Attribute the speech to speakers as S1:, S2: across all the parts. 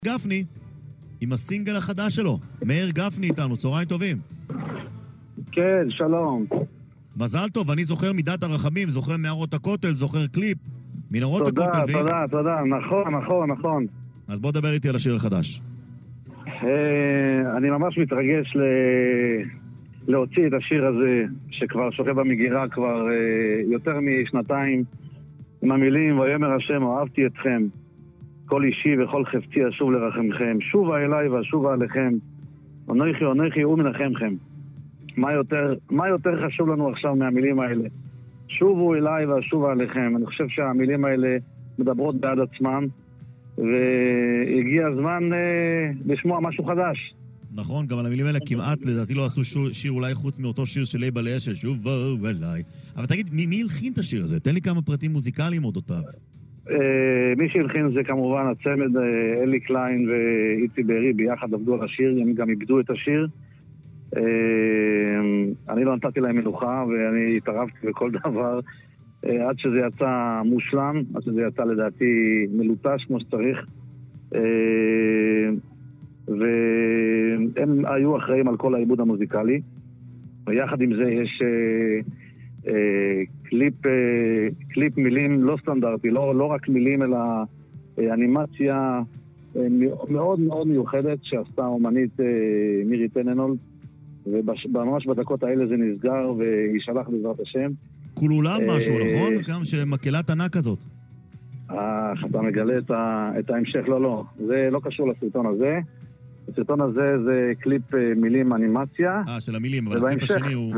S1: גפני, עם הסינגל החדש שלו. מאיר גפני איתנו, צהריים טובים.
S2: כן, שלום.
S1: מזל טוב, אני זוכר מידת הרחמים, זוכר מערות הכותל, זוכר קליפ מנהרות הכותל.
S2: תודה, נכון.
S1: אז בוא דבר איתי על השיר החדש.
S2: אני ממש מתרגש להוציא את השיר הזה, שכבר שוכב במגירה כבר יותר משנתיים, עם המילים, ויאמר השם, אהבתי אתכם. כל אישי וכל חפצי אשוב לרחמכם, שובה אליי ואשובה עליכם, אנוכי ומנחמכם. מה יותר חשוב לנו עכשיו מהמילים האלה? שובו אליי ואשובה עליכם. אני חושב שהמילים האלה מדברות בעד עצמם, והגיע הזמן לשמוע משהו חדש.
S1: נכון, גם על המילים האלה כמעט לדעתי לא עשו שיר אולי חוץ מאותו שיר של לייב אליי של שובו אליי. אבל תגיד, מי הלחין את השיר הזה? תן לי כמה פרטים מוזיקליים אודותיו.
S2: מי שהלחין זה כמובן הצמד אלי קליין ואיצי בארי, ביחד עבדו על השיר, הם גם איבדו את השיר. אני לא נתתי להם מנוחה ואני התערבתי בכל דבר עד שזה יצא מושלם, עד שזה יצא לדעתי מלוטש כמו שצריך, והם היו אחראים על כל העיבוד המוזיקלי, ויחד עם זה יש קליפ מילים לא סטנדרטי, לא רק מילים אלא אנימציה מאוד מאוד מיוחדת שעשתה אומנית מירי טננולד, וממש בדקות האלה זה נסגר וישלח בעזרת השם.
S1: כול עולם משהו, נכון? גם שמקהלת ענק כזאת.
S2: אתה מגלה את ההמשך, לא, זה לא קשור לסרטון הזה. הסרטון הזה זה קליפ מילים אנימציה.
S1: של המילים, אבל הקליפ השני הוא...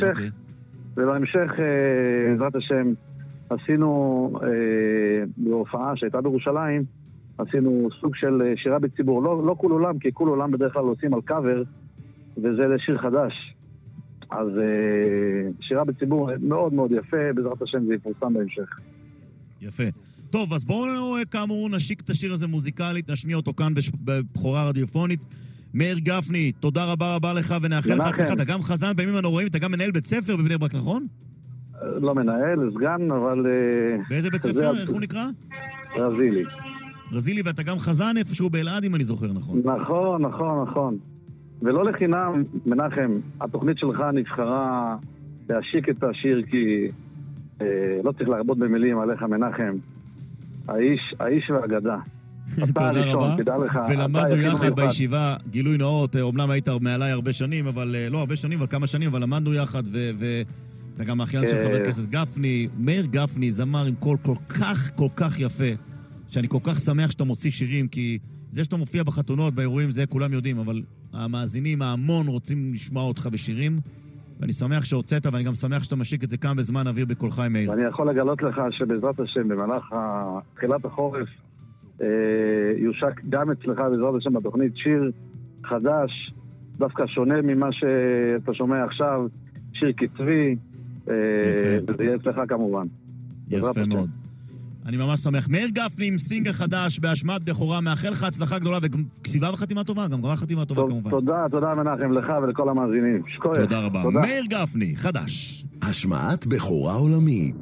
S2: ובהמשך, בעזרת השם, עשינו בהופעה שהייתה בירושלים, עשינו סוג של שירה בציבור, לא כול עולם, כי כול עולם בדרך כלל עושים על קאבר, וזה לשיר חדש. אז שירה בציבור מאוד מאוד יפה, בעזרת השם זה יפורסם בהמשך.
S1: יפה. טוב, אז בואו כאמור נשיק את השיר הזה מוזיקלית, נשמיע אותו כאן בבחורה רדיופונית. מאיר גפני, תודה רבה לך ונאחל לך הצלחה. אתה גם חזן בימים הנוראים, אתה גם מנהל בית ספר בבני ברק, נכון?
S2: לא מנהל, סגן, אבל...
S1: באיזה בית ספר? איך הוא נקרא?
S2: רזילי.
S1: רזילי, ואתה גם חזן איפשהו באלעד, אם אני זוכר נכון.
S2: נכון. ולא לחינם, מנחם, התוכנית שלך נבחרה להשיק את השיר, כי לא צריך להרבות במילים עליך, מנחם. האיש והאגדה.
S1: תודה רבה, ולמדנו יחד בישיבה, גילוי נאות, אומנם היית מעליי הרבה שנים, אבל לא הרבה שנים, אבל כמה שנים, אבל למדנו יחד, ואתה גם האחיין של חבר הכנסת גפני, מאיר גפני, זמר עם קול כל כך יפה, שאני כל כך שמח שאתה מוציא שירים, כי זה שאתה מופיע בחתונות, באירועים, זה כולם יודעים, אבל המאזינים, ההמון רוצים לשמוע אותך בשירים, ואני שמח שהוצאת, ואני גם שמח שאתה משיק את זה כאן בזמן אוויר בכל חי מאיר.
S2: ואני יכול לגלות לך שבעזרת השם, במהלך תחילת החורף, יושק גם אצלך בעזרת השם בתוכנית שיר חדש, דווקא שונה ממה שאתה שומע עכשיו, שיר קצבי, וזה יהיה אצלך כמובן.
S1: יפה מאוד. אני ממש שמח. מאיר גפני עם סינגל חדש באשמת בכורה, מאחל לך הצלחה גדולה וכסיבה וחתימה טובה, גם גמרה חתימה טובה כמובן.
S2: תודה מנחם לך ולכל המאזינים.
S1: תודה רבה. מאיר גפני, חדש.
S3: השמעת בכורה עולמית.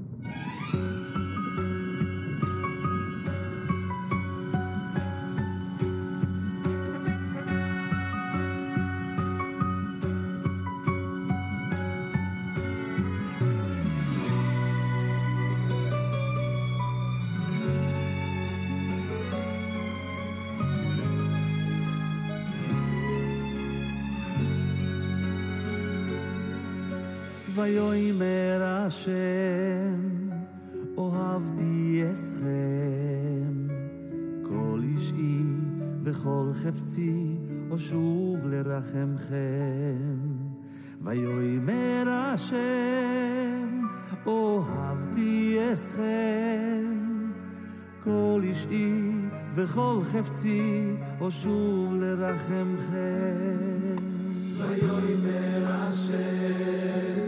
S4: ויאמר השם אוהבתי אתכם כל אישי וכל חפצי אשוב לרחמכם ויאמר השם אוהבתי אתכם כל אישי וכל חפצי אשוב לרחמכם ויאמר השם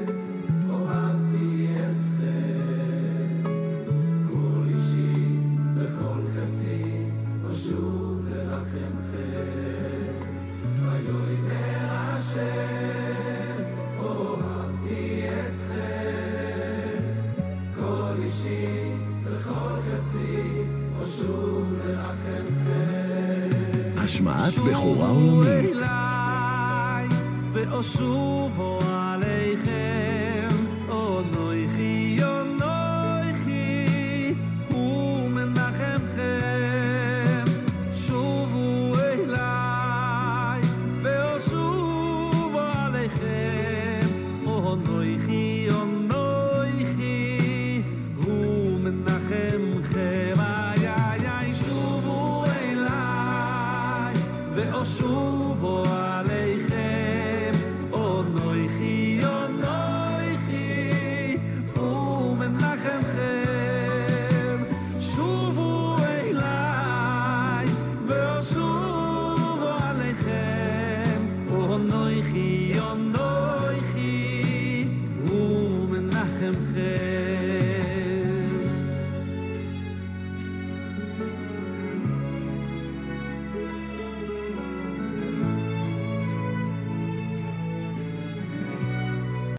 S4: שוב לרחמכם ויאמר השם אוהבתי אתכם כל אישי וכל חפצי שוב לרחמכם
S3: השמעת בכורה עולמית.
S4: ואושובו עליכם, אונויכי, אונויכי, ומנחמכם. שובו אליי, ואושובו עליכם, אונויכי, אונויכי, ומנחמכם. איי, איי, איי, שובו אליי, ואושובו עליכם, אונויכי, אונויכי, ומנחמכם. שובו אליי, ואושובו